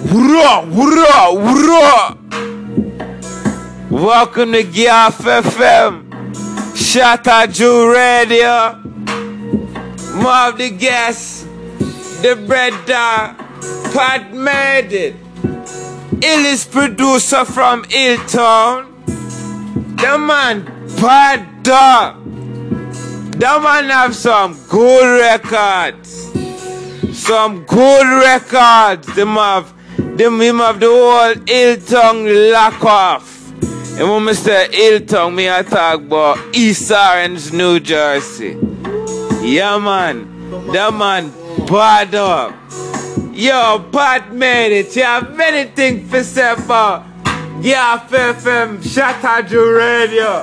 Welcome to Giaf FM, Shatta Drew Radio. More of the guests, the brother, Pat made it. Illest producer from Hilltown. The man, Bad Dog. The man have some good records. Some good records. Him have the whole Hilltown lock off. And when I say Hilltown, me I talk about East Orange, New Jersey. Yeah, man. The man, Bad Dog. Yo, Pat made it. You have anything to say about Giaf FM, Shatta Drew Radio?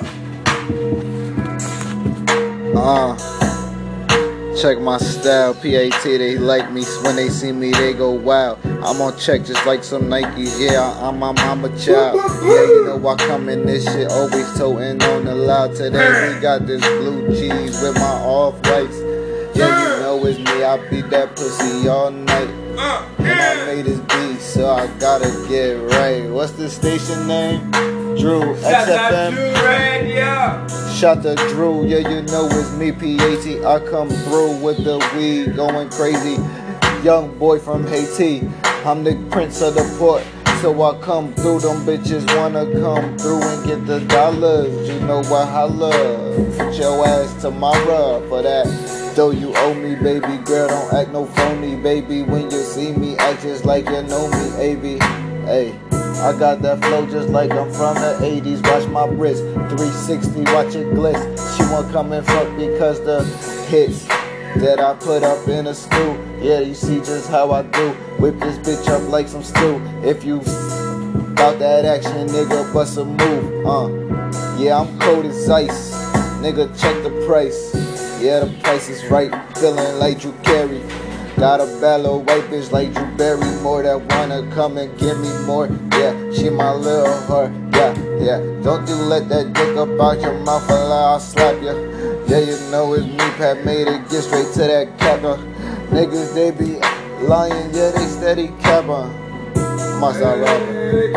Check my style, PAT, they like me. When they see me, they go wild. I'm on check just like some Nikes, yeah, I'm a child. Yeah, you know I come in this shit, always toting on the loud. Today we got this blue cheese with my off-whites. Yeah, you know it's me, I beat that pussy all night. And I made this beat, so I gotta get right. What's the station name? Drew, XFM. Drew Radio. Shatta Drew, yeah, you know it's me, PAT. I come through with the weed, going crazy. Young boy from Haiti, I'm the prince of the port. So I come through, them bitches wanna come through and get the dollars. You know what, holla, put your ass to my rub for that. Though you owe me, baby girl, don't act no phony, baby. When you see me, act just like you know me, baby. Hey, I got that flow just like I'm from the 80s. Watch my wrist, 360, watch it glitz. She won't come and fuck because the hits that I put up in a stew. Yeah, you see just how I do. Whip this bitch up like some stew. If you bout that action, nigga, bust a move. Yeah, I'm cold as ice. Nigga, check the price. Yeah, the price is right. Feeling like Drew Carey. Got a bad little white bitch like Drew Barrymore that wanna come and give me more. Yeah, she my little heart. Yeah. Don't you let that dick up out your mouth or I'll slap ya. Yeah, you know it's me, Pat made it. Get straight to that capper. Niggas, they be lying. Yeah, they steady capper. Must I rob it?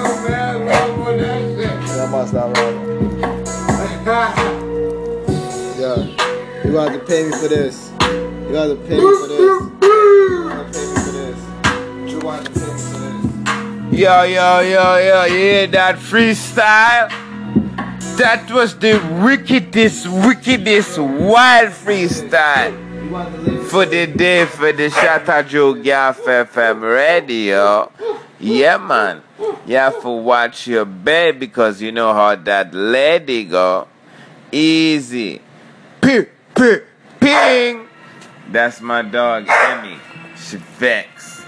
Yeah, must I rob it? Yeah. You got to pay me for this. You got to pay me for this. You got to pay me for this. You want to pay me for this. Yo, you hear that freestyle? That was the wickedest wild freestyle for the day for the Shatta Drew Giaf FM Radio. Yeah, man. You have to watch your bed because you know how that lady go. Easy. Ping. That's my dog, Emmy. She vex.